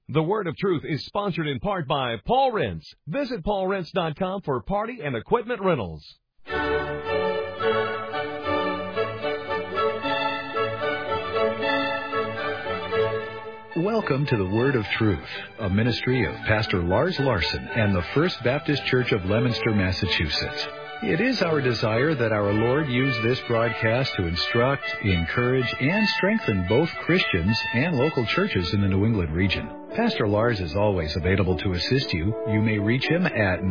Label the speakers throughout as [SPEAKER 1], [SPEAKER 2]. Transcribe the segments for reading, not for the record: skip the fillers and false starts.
[SPEAKER 1] The Word of Truth is sponsored in part by Paul Rents. Visit paulrents.com for party and equipment rentals.
[SPEAKER 2] Welcome to the Word of Truth, a ministry of Pastor Lars Larson and the First Baptist Church of Leominster, Massachusetts. It is our desire that our Lord use this broadcast to instruct, encourage, and strengthen both Christians and local churches in the New England region. Pastor Lars is always available to assist you. You may reach him at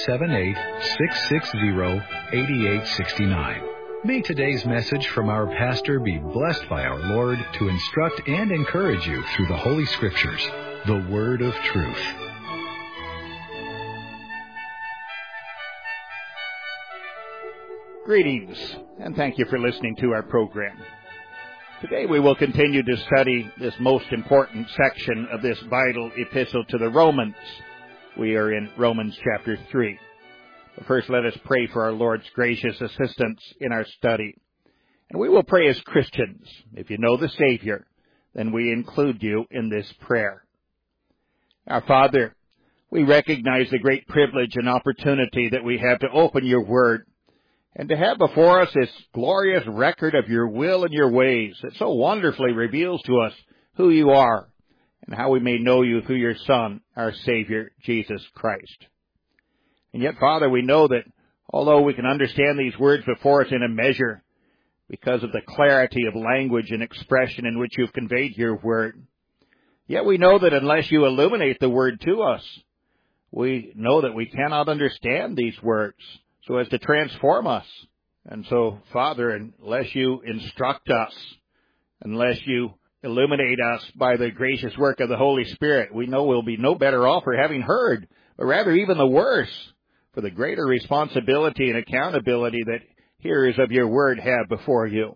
[SPEAKER 2] 978-660-8869. May today's message from our pastor be blessed by our Lord to instruct and encourage you through the Holy Scriptures, the Word of Truth.
[SPEAKER 3] Greetings, and thank you for listening to our program. Today we will continue to study this most important section of this vital epistle to the Romans. We are in Romans chapter 3. But first, let us pray for our Lord's gracious assistance in our study. And we will pray as Christians. If you know the Savior, then we include you in this prayer. Our Father, we recognize the great privilege and opportunity that we have to open your Word and to have before us this glorious record of your will and your ways that so wonderfully reveals to us who you are and how we may know you through your Son, our Savior, Jesus Christ. And yet, Father, we know that although we can understand these words before us in a measure because of the clarity of language and expression in which you've conveyed your word, yet we know that unless you illuminate the word to us, we know that we cannot understand these words so as to transform us. And so, Father, unless you instruct us, unless you illuminate us by the gracious work of the Holy Spirit, we know we'll be no better off for having heard, but rather even the worse, for the greater responsibility and accountability that hearers of your word have before you.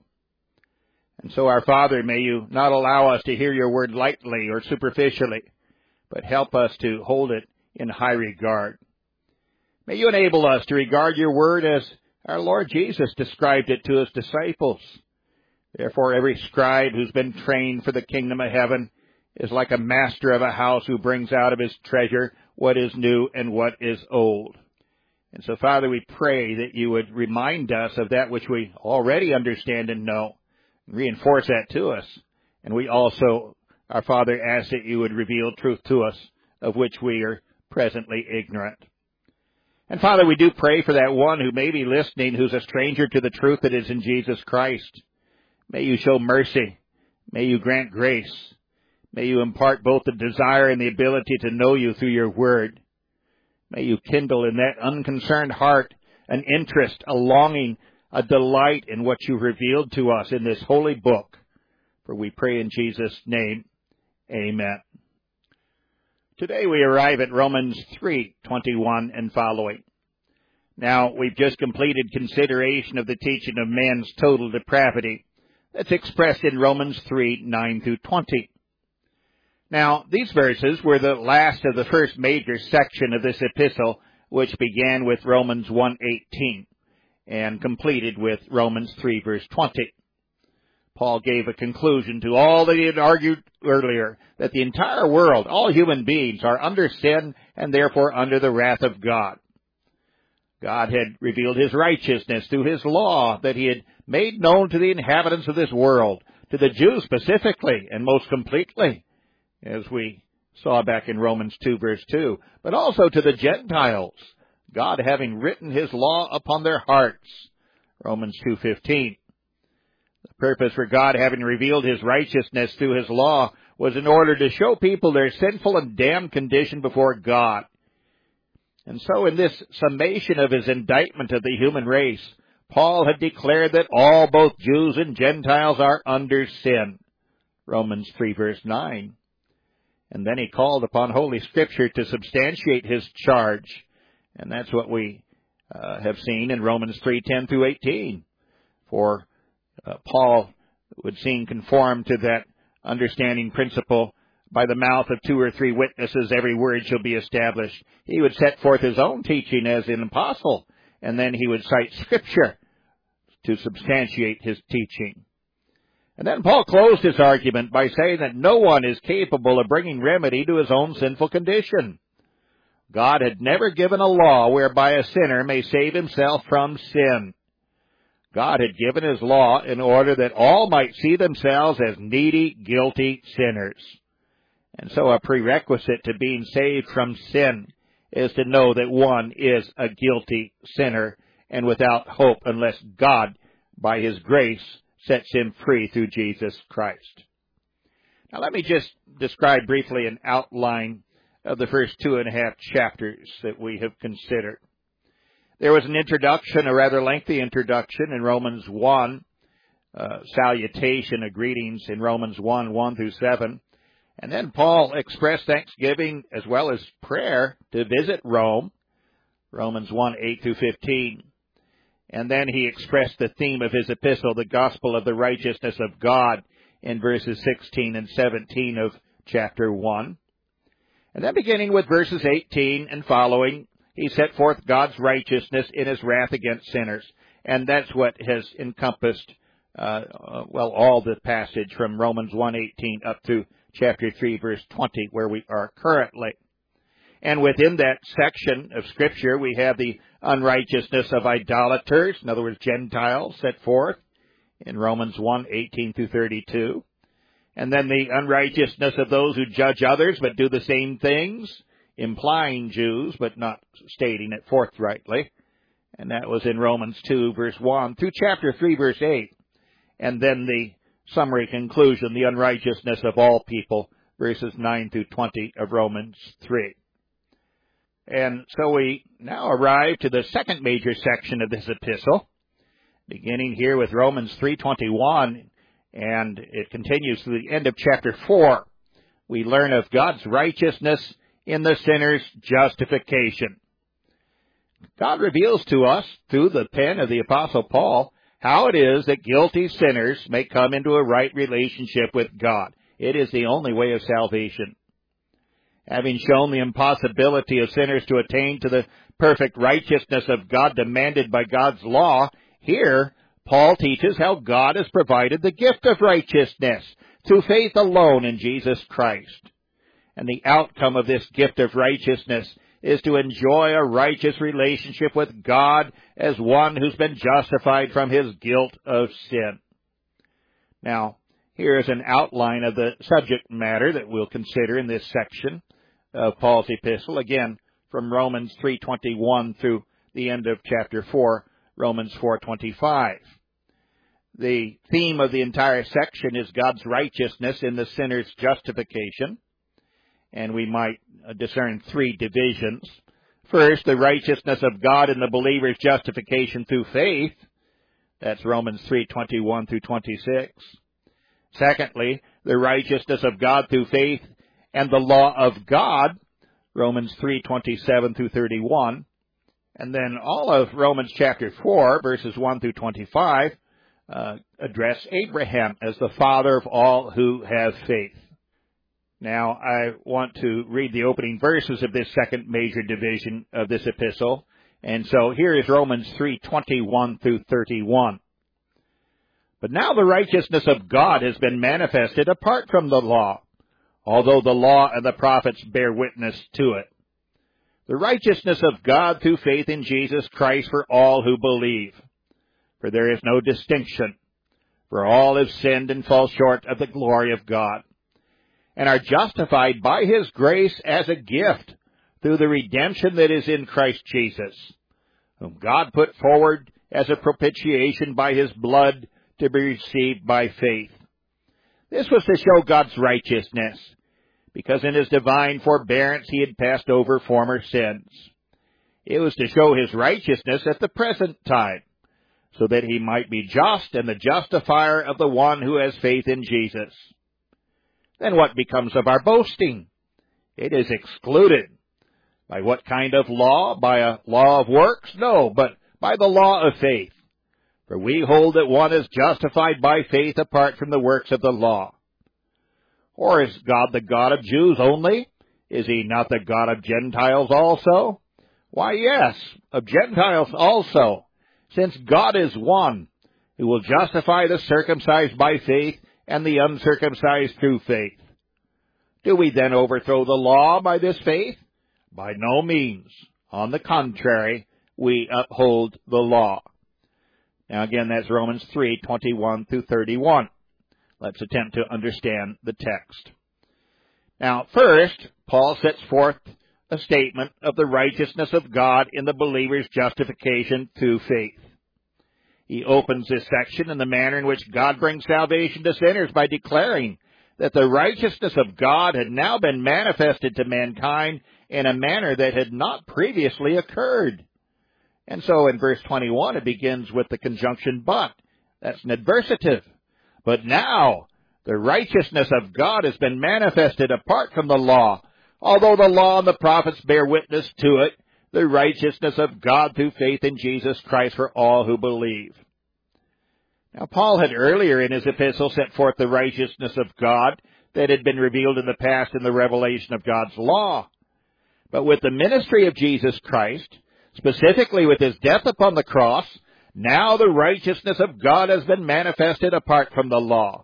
[SPEAKER 3] And so, our Father, may you not allow us to hear your word lightly or superficially, but help us to hold it in high regard. May you enable us to regard your word as our Lord Jesus described it to his disciples. Therefore, every scribe who's been trained for the kingdom of heaven is like a master of a house who brings out of his treasure what is new and what is old. And so, Father, we pray that you would remind us of that which we already understand and know, and reinforce that to us. And we also, our Father, ask that you would reveal truth to us of which we are presently ignorant. And Father, we do pray for that one who may be listening who's a stranger to the truth that is in Jesus Christ. May you show mercy. May you grant grace. May you impart both the desire and the ability to know you through your word. May you kindle in that unconcerned heart an interest, a longing, a delight in what you've revealed to us in this holy book. For we pray in Jesus' name, amen. Today we arrive at Romans 3:21 and following. Now, we've just completed consideration of the teaching of man's total depravity that's expressed in Romans 3:9 through 20. Now, these verses were the last of the first major section of this epistle, which began with Romans 1:18 and completed with Romans 3 verse 20. Paul gave a conclusion to all that he had argued earlier, that the entire world, all human beings, are under sin and therefore under the wrath of God. God had revealed his righteousness through his law that he had made known to the inhabitants of this world, to the Jews specifically and most completely, as we saw back in Romans 2 verse 2, but also to the Gentiles, God having written his law upon their hearts, Romans 2:15. The purpose for God having revealed his righteousness through his law was in order to show people their sinful and damned condition before God. And so in this summation of his indictment of the human race, Paul had declared that all, both Jews and Gentiles, are under sin, Romans 3 verse 9. And then he called upon Holy Scripture to substantiate his charge. And that's what we have seen in Romans 3:10 through 18. For Paul would seem conform to that understanding principle, by the mouth of 2 or 3 witnesses every word shall be established. He would set forth his own teaching as an apostle, and then he would cite Scripture to substantiate his teaching. And then Paul closed his argument by saying that no one is capable of bringing remedy to his own sinful condition. God had never given a law whereby a sinner may save himself from sin. God had given his law in order that all might see themselves as needy, guilty sinners. And so a prerequisite to being saved from sin is to know that one is a guilty sinner and without hope unless God, by his grace, sets him free through Jesus Christ. Now let me just describe briefly an outline of the first 2.5 chapters that we have considered. There was an introduction, a rather lengthy introduction in Romans 1, salutation, a greetings in Romans 1 through 7. And then Paul expressed thanksgiving as well as prayer to visit Rome, Romans 1, 8 through 15. And then he expressed the theme of his epistle, the gospel of the righteousness of God, in verses 16 and 17 of chapter 1. And then beginning with verses 18 and following, he set forth God's righteousness in his wrath against sinners. And that's what has encompassed, all the passage from Romans 1:18 up to chapter 3, verse 20, where we are currently. And within that section of Scripture, we have the unrighteousness of idolaters, in other words, Gentiles, set forth in Romans 1:18 through 32. And then the unrighteousness of those who judge others but do the same things, implying Jews but not stating it forthrightly. And that was in Romans 2, verse 1 through chapter 3, verse 8. And then the summary conclusion, the unrighteousness of all people, verses 9 through 20 of Romans 3. And so we now arrive to the second major section of this epistle, beginning here with Romans 3:21, and it continues to the end of chapter 4. We learn of God's righteousness in the sinner's justification. God reveals to us, through the pen of the Apostle Paul, how it is that guilty sinners may come into a right relationship with God. It is the only way of salvation. Having shown the impossibility of sinners to attain to the perfect righteousness of God demanded by God's law, here Paul teaches how God has provided the gift of righteousness through faith alone in Jesus Christ. And the outcome of this gift of righteousness is to enjoy a righteous relationship with God as one who's been justified from his guilt of sin. Now, here is an outline of the subject matter that we'll consider in this section of Paul's epistle, again, from Romans 3:21 through the end of chapter 4, Romans 4:25. The theme of the entire section is God's righteousness in the sinner's justification, and we might discern 3 divisions. First, the righteousness of God in the believer's justification through faith. That's Romans 3:21 through 26. Secondly, the righteousness of God through faith and the law of God, Romans 3:27 through 31. And then all of Romans chapter 4, verses 1 through 25, address Abraham as the father of all who have faith. Now, I want to read the opening verses of this second major division of this epistle. And so here is Romans 3:21 through 31. But now the righteousness of God has been manifested apart from the law, although the law and the prophets bear witness to it. The righteousness of God through faith in Jesus Christ for all who believe. For there is no distinction, for all have sinned and fall short of the glory of God, and are justified by his grace as a gift through the redemption that is in Christ Jesus, whom God put forward as a propitiation by his blood to be received by faith. This was to show God's righteousness, because in his divine forbearance he had passed over former sins. It was to show his righteousness at the present time, so that he might be just and the justifier of the one who has faith in Jesus. Then what becomes of our boasting? It is excluded. By what kind of law? By a law of works? No, but by the law of faith. For we hold that one is justified by faith apart from the works of the law. Or is God the God of Jews only? Is he not the God of Gentiles also? Why, yes, of Gentiles also, since God is one, who will justify the circumcised by faith and the uncircumcised through faith. Do we then overthrow the law by this faith? By no means. On the contrary, we uphold the law. Now again, that's Romans 3:21-31. Let's attempt to understand the text. Now, first, Paul sets forth a statement of the righteousness of God in the believer's justification through faith. He opens this section in the manner in which God brings salvation to sinners by declaring that the righteousness of God had now been manifested to mankind in a manner that had not previously occurred. And so in verse 21 it begins with the conjunction but. That's an adversative. But now the righteousness of God has been manifested apart from the law. Although the law and the prophets bear witness to it, the righteousness of God through faith in Jesus Christ for all who believe. Now, Paul had earlier in his epistle set forth the righteousness of God that had been revealed in the past in the revelation of God's law. But with the ministry of Jesus Christ, specifically with his death upon the cross, now the righteousness of God has been manifested apart from the law.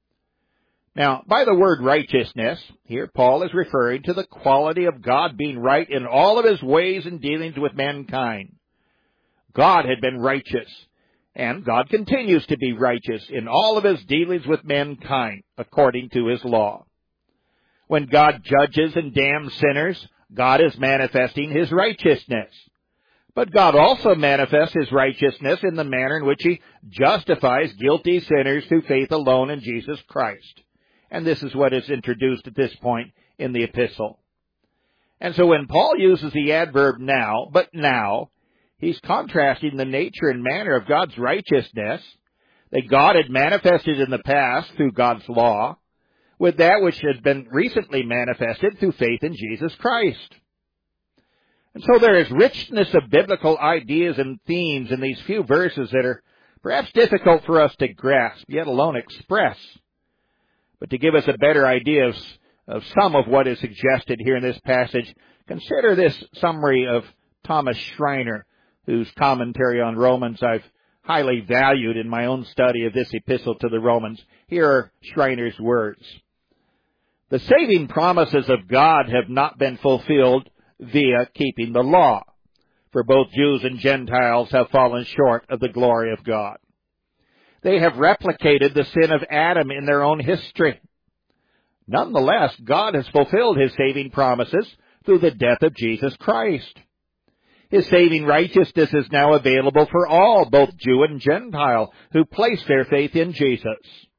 [SPEAKER 3] Now, by the word righteousness, here Paul is referring to the quality of God being right in all of his ways and dealings with mankind. God had been righteous, and God continues to be righteous in all of his dealings with mankind, according to his law. When God judges and damns sinners, God is manifesting his righteousness. But God also manifests his righteousness in the manner in which he justifies guilty sinners through faith alone in Jesus Christ. And this is what is introduced at this point in the epistle. And so when Paul uses the adverb now, but now, he's contrasting the nature and manner of God's righteousness that God had manifested in the past through God's law with that which had been recently manifested through faith in Jesus Christ. And so there is richness of biblical ideas and themes in these few verses that are perhaps difficult for us to grasp, yet alone express. But to give us a better idea of some of what is suggested here in this passage, consider this summary of Thomas Schreiner, whose commentary on Romans I've highly valued in my own study of this epistle to the Romans. Here are Schreiner's words. The saving promises of God have not been fulfilled via keeping the law, for both Jews and Gentiles have fallen short of the glory of God. They have replicated the sin of Adam in their own history. Nonetheless, God has fulfilled his saving promises through the death of Jesus Christ. His saving righteousness is now available for all, both Jew and Gentile, who place their faith in Jesus.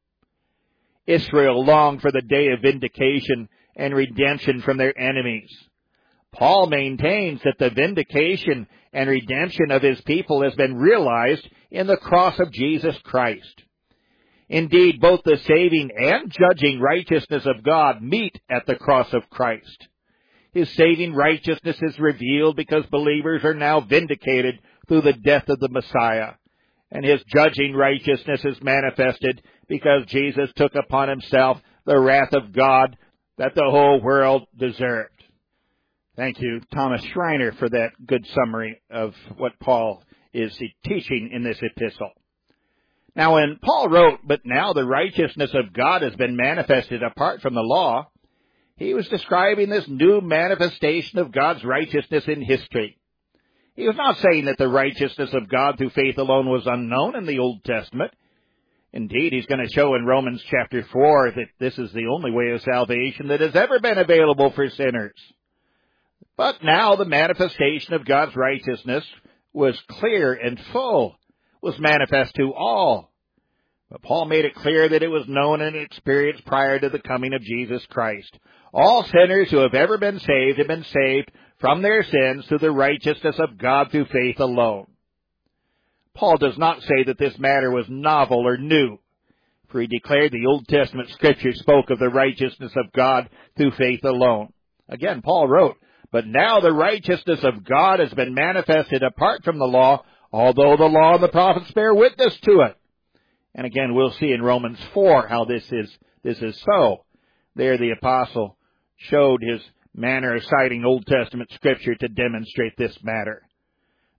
[SPEAKER 3] Israel longed for the day of vindication and redemption from their enemies. Paul maintains that the vindication and redemption of his people has been realized in the cross of Jesus Christ. Indeed, both the saving and judging righteousness of God meet at the cross of Christ. His saving righteousness is revealed because believers are now vindicated through the death of the Messiah. And his judging righteousness is manifested because Jesus took upon himself the wrath of God that the whole world deserved. Thank you, Thomas Schreiner, for that good summary of what Paul is teaching in this epistle. Now, when Paul wrote, "But now the righteousness of God has been manifested apart from the law," he was describing this new manifestation of God's righteousness in history. He was not saying that the righteousness of God through faith alone was unknown in the Old Testament. Indeed, he's going to show in Romans chapter 4 that this is the only way of salvation that has ever been available for sinners. But now the manifestation of God's righteousness was clear and full, was manifest to all. But Paul made it clear that it was known and experienced prior to the coming of Jesus Christ. All sinners who have ever been saved have been saved from their sins through the righteousness of God through faith alone. Paul does not say that this matter was novel or new, for he declared the Old Testament Scripture spoke of the righteousness of God through faith alone. Again, Paul wrote, "But now the righteousness of God has been manifested apart from the law, although the law and the prophets bear witness to it." And again, we'll see in Romans 4 how this is so. There the apostle showed his manner of citing Old Testament Scripture to demonstrate this matter.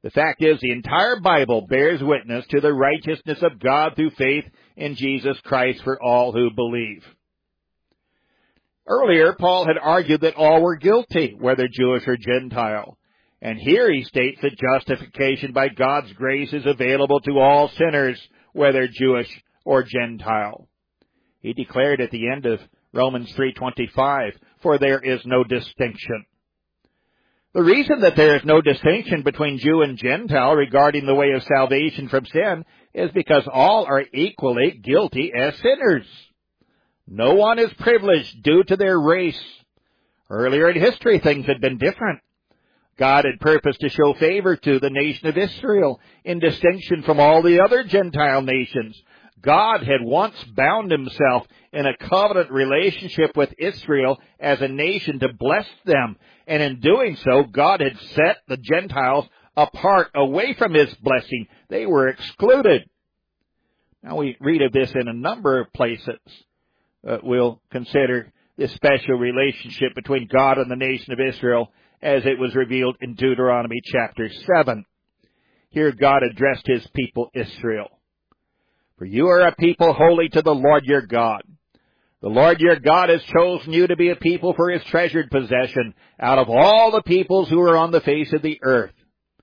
[SPEAKER 3] The fact is, the entire Bible bears witness to the righteousness of God through faith in Jesus Christ for all who believe. Earlier, Paul had argued that all were guilty, whether Jewish or Gentile. And here he states that justification by God's grace is available to all sinners, whether Jewish or Gentile. He declared at the end of Romans 3:25, "For there is no distinction." The reason that there is no distinction between Jew and Gentile regarding the way of salvation from sin is because all are equally guilty as sinners. No one is privileged due to their race. Earlier in history, things had been different. God had purposed to show favor to the nation of Israel in distinction from all the other Gentile nations. God had once bound himself in a covenant relationship with Israel as a nation to bless them. And in doing so, God had set the Gentiles apart, away from his blessing. They were excluded. Now we read of this in a number of places. We'll consider this special relationship between God and the nation of Israel as it was revealed in Deuteronomy chapter 7. Here God addressed his people Israel. "For you are a people holy to the Lord your God. The Lord your God has chosen you to be a people for his treasured possession out of all the peoples who are on the face of the earth.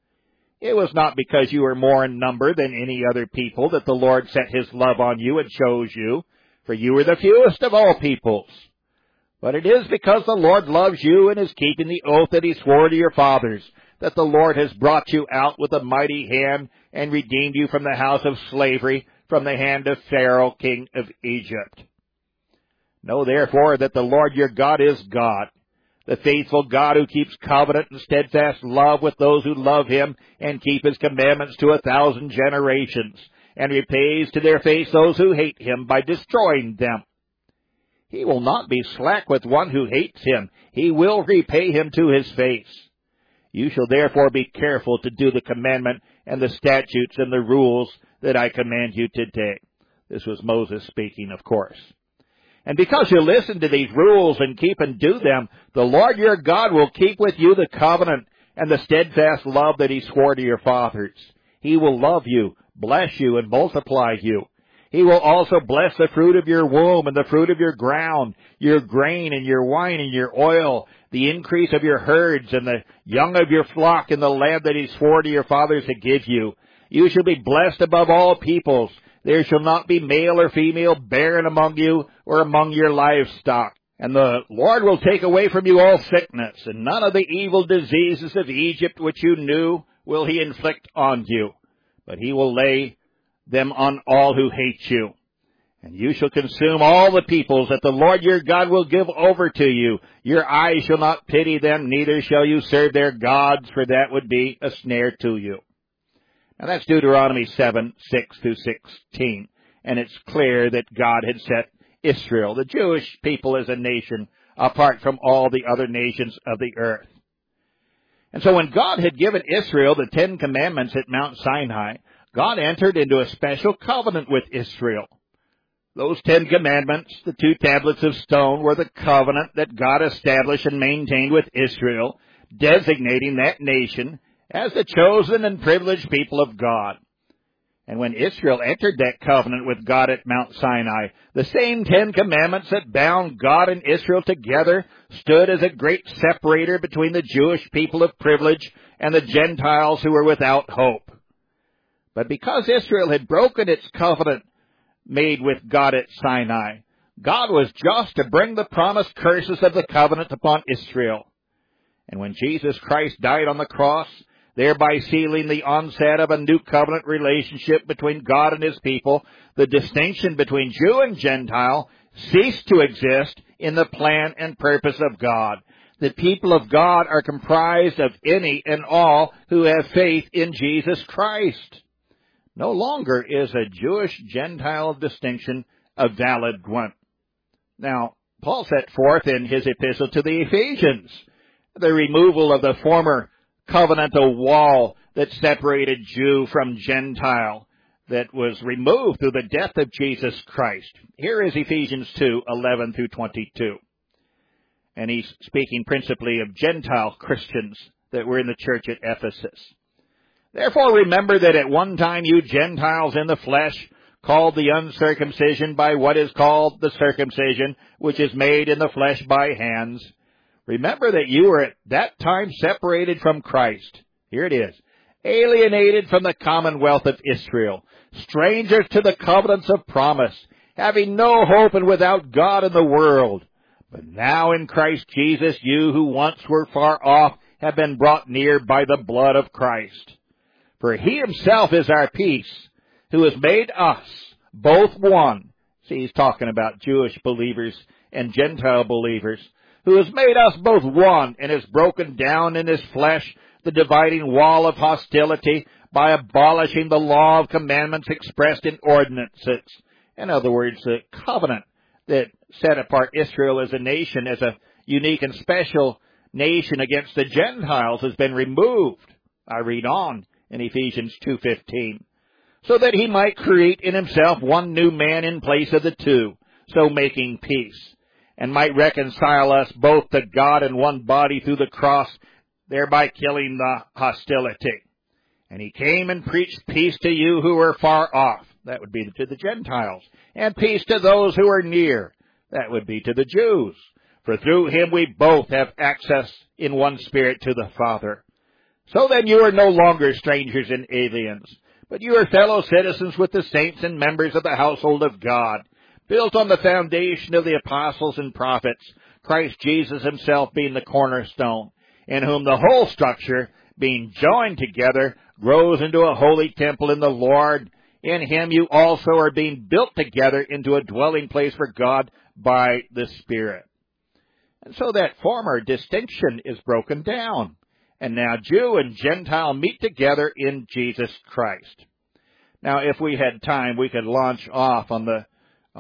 [SPEAKER 3] It was not because you were more in number than any other people that the Lord set his love on you and chose you, for you were the fewest of all peoples. But it is because the Lord loves you and is keeping the oath that he swore to your fathers, that the Lord has brought you out with a mighty hand and redeemed you from the house of slavery, from the hand of Pharaoh, king of Egypt. Know therefore that the Lord your God is God, the faithful God who keeps covenant and steadfast love with those who love him and keep his commandments to 1,000 generations, and repays to their face those who hate him by destroying them. He will not be slack with one who hates him. He will repay him to his face. You shall therefore be careful to do the commandment and the statutes and the rules that I command you today." This was Moses speaking, of course. "And because you listen to these rules and keep and do them, the Lord your God will keep with you the covenant and the steadfast love that he swore to your fathers. He will love you, bless you, and multiply you. He will also bless the fruit of your womb and the fruit of your ground, your grain and your wine and your oil, the increase of your herds and the young of your flock in the land that he swore to your fathers to give you. You shall be blessed above all peoples. There shall not be male or female barren among you or among your livestock. And the Lord will take away from you all sickness, and none of the evil diseases of Egypt which you knew will he inflict on you. But he will lay them on all who hate you. And you shall consume all the peoples that the Lord your God will give over to you. Your eyes shall not pity them, neither shall you serve their gods, for that would be a snare to you." Now that's Deuteronomy 7:6-16. And it's clear that God had set Israel, the Jewish people, as a nation apart from all the other nations of the earth. And so when God had given Israel the 10 Commandments at Mount Sinai, God entered into a special covenant with Israel. Those 10 Commandments, the 2 tablets of stone, were the covenant that God established and maintained with Israel, designating that nation as the chosen and privileged people of God. And when Israel entered that covenant with God at Mount Sinai, the same 10 Commandments that bound God and Israel together stood as a great separator between the Jewish people of privilege and the Gentiles who were without hope. But because Israel had broken its covenant made with God at Sinai, God was just to bring the promised curses of the covenant upon Israel. And when Jesus Christ died on the cross, thereby sealing the onset of a new covenant relationship between God and his people, the distinction between Jew and Gentile ceased to exist in the plan and purpose of God. The people of God are comprised of any and all who have faith in Jesus Christ. No longer is a Jewish-Gentile distinction a valid one. Now, Paul set forth in his epistle to the Ephesians the removal of the former covenantal wall that separated Jew from Gentile, that was removed through the death of Jesus Christ. Here is Ephesians 2:11-22. And he's speaking principally of Gentile Christians that were in the church at Ephesus. Therefore remember that at one time you Gentiles in the flesh, called the uncircumcision by what is called the circumcision, which is made in the flesh by hands. Remember that you were at that time separated from Christ. Here it is. Alienated from the commonwealth of Israel, strangers to the covenants of promise, having no hope and without God in the world. But now in Christ Jesus, you who once were far off have been brought near by the blood of Christ. For he himself is our peace, who has made us both one. See, he's talking about Jewish believers and Gentile believers. Who has made us both one and has broken down in his flesh the dividing wall of hostility by abolishing the law of commandments expressed in ordinances. In other words, the covenant that set apart Israel as a nation, as a unique and special nation against the Gentiles, has been removed. I read on in Ephesians 2:15. So that he might create in himself one new man in place of the two, so making peace, and might reconcile us both to God in one body through the cross, thereby killing the hostility. And he came and preached peace to you who were far off. That would be to the Gentiles. And peace to those who are near. That would be to the Jews. For through him we both have access in one Spirit to the Father. So then you are no longer strangers and aliens, but you are fellow citizens with the saints and members of the household of God, built on the foundation of the apostles and prophets, Christ Jesus himself being the cornerstone, in whom the whole structure, being joined together, grows into a holy temple in the Lord. In him you also are being built together into a dwelling place for God by the Spirit. And so that former distinction is broken down. And now Jew and Gentile meet together in Jesus Christ. Now, if we had time, we could launch off on the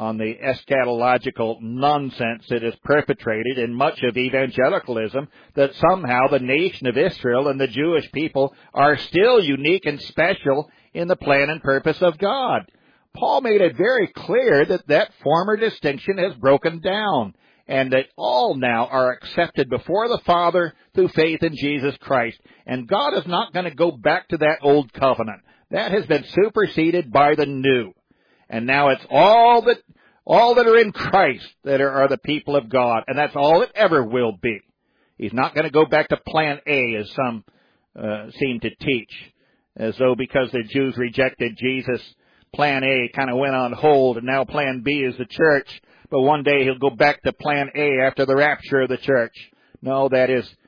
[SPEAKER 3] eschatological nonsense that is perpetrated in much of evangelicalism, that somehow the nation of Israel and the Jewish people are still unique and special in the plan and purpose of God. Paul made it very clear that that former distinction has broken down, and that all now are accepted before the Father through faith in Jesus Christ. And God is not going to go back to that old covenant. That has been superseded by the new. And now it's all that are in Christ that are the people of God, and that's all it ever will be. He's not going to go back to plan A, as some seem to teach, as though because the Jews rejected Jesus, plan A kind of went on hold, and now plan B is the church. But one day he'll go back to plan A after the rapture of the church. No, that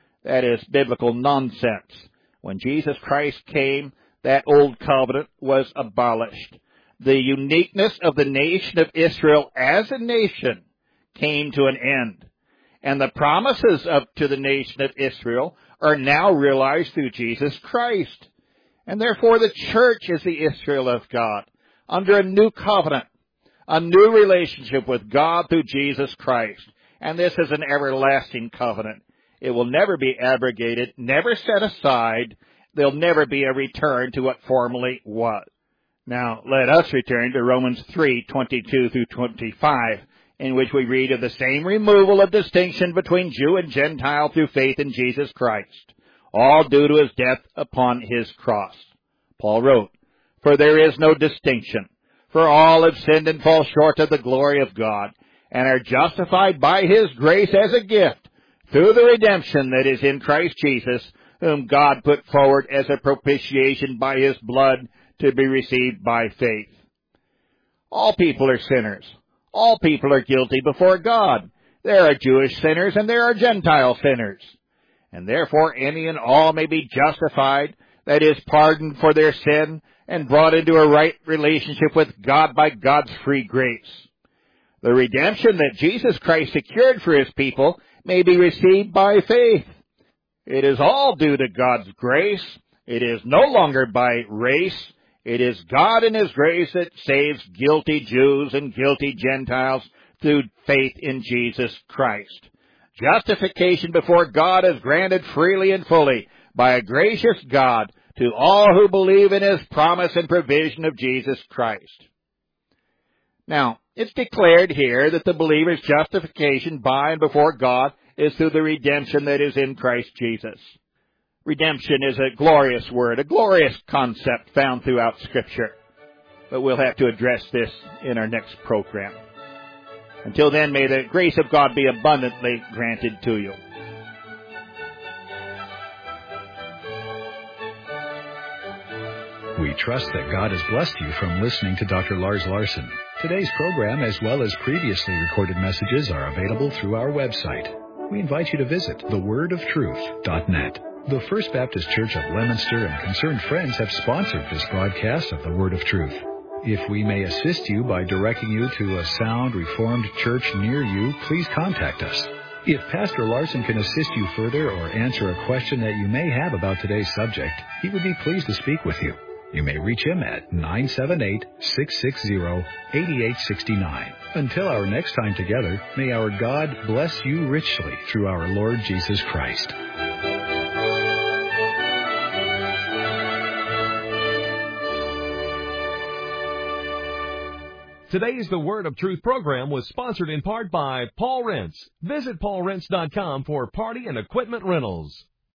[SPEAKER 3] is biblical nonsense. When Jesus Christ came, that old covenant was abolished. The uniqueness of the nation of Israel as a nation came to an end. And the promises to the nation of Israel are now realized through Jesus Christ. And therefore the church is the Israel of God, under a new covenant, a new relationship with God through Jesus Christ. And this is an everlasting covenant. It will never be abrogated, never set aside. There'll never be a return to what formerly was. Now, let us return to Romans 3:22 through 25, in which we read of the same removal of distinction between Jew and Gentile through faith in Jesus Christ, all due to his death upon his cross. Paul wrote, "For there is no distinction, for all have sinned and fall short of the glory of God, and are justified by his grace as a gift, through the redemption that is in Christ Jesus, whom God put forward as a propitiation by his blood, to be received by faith." All people are sinners. All people are guilty before God. There are Jewish sinners and there are Gentile sinners. And therefore any and all may be justified, that is, pardoned for their sin, and brought into a right relationship with God by God's free grace. The redemption that Jesus Christ secured for his people may be received by faith. It is all due to God's grace. It is no longer by race. It is God in his grace that saves guilty Jews and guilty Gentiles through faith in Jesus Christ. Justification before God is granted freely and fully by a gracious God to all who believe in his promise and provision of Jesus Christ. Now, it's declared here that the believer's justification by and before God is through the redemption that is in Christ Jesus. Redemption is a glorious word, a glorious concept found throughout Scripture. But we'll have to address this in our next program. Until then, may the grace of God be abundantly granted to you.
[SPEAKER 2] We trust that God has blessed you from listening to Dr. Lars Larson. Today's program, as well as previously recorded messages, are available through our website. We invite you to visit thewordofTruth.net. The First Baptist Church of Leominster and concerned friends have sponsored this broadcast of the Word of Truth. If we may assist you by directing you to a sound Reformed church near you, please contact us. If Pastor Larson can assist you further or answer a question that you may have about today's subject, he would be pleased to speak with you. You may reach him at 978-660-8869. Until our next time together, may our God bless you richly through our Lord Jesus Christ.
[SPEAKER 1] Today's The Word of Truth program was sponsored in part by Paul Rents. Visit paulrents.com for party and equipment rentals.